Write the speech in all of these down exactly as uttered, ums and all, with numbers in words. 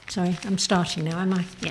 Sorry, I'm starting now, am I? Yeah.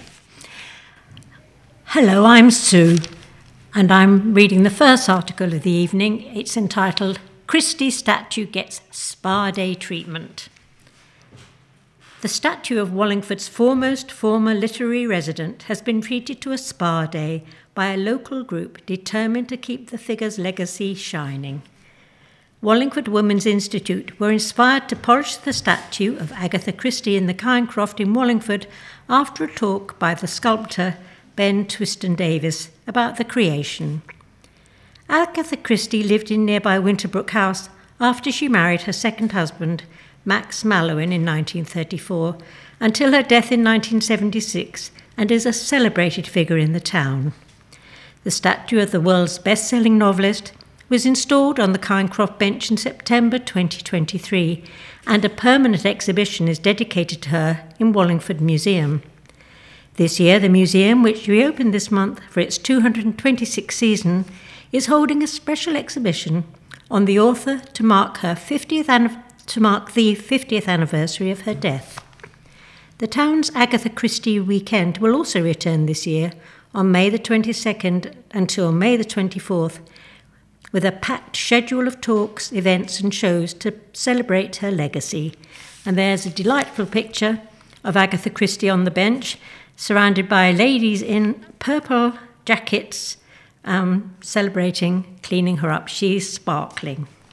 Hello, I'm Sue, and I'm reading the first article of the evening. It's entitled, Christie Statue Gets Spa Day Treatment. The statue of Wallingford's foremost former literary resident has been treated to a spa day by a local group determined to keep the figure's legacy shining. Wallingford Women's Institute were inspired to polish the statue of Agatha Christie in the Kinecroft in Wallingford after a talk by the sculptor Ben Twiston Davis about the creation. Agatha Christie lived in nearby Winterbrook House after she married her second husband, Max Mallowan, in nineteen thirty-four, until her death in nineteen seventy-six, and is a celebrated figure in the town. The statue of the world's best-selling novelist was installed on the Kinecroft bench in September twenty twenty-three, and a permanent exhibition is dedicated to her in Wallingford Museum. This year, the museum, which reopened this month for its two hundred twenty-sixth season, is holding a special exhibition on the author to mark her fiftieth an- to mark the fiftieth anniversary of her death. The town's Agatha Christie Weekend will also return this year on May the twenty-second until May the twenty-fourth, with a packed schedule of talks, events and shows to celebrate her legacy. And there's a delightful picture of Agatha Christie on the bench, surrounded by ladies in purple jackets, um, celebrating cleaning her up. She's sparkling.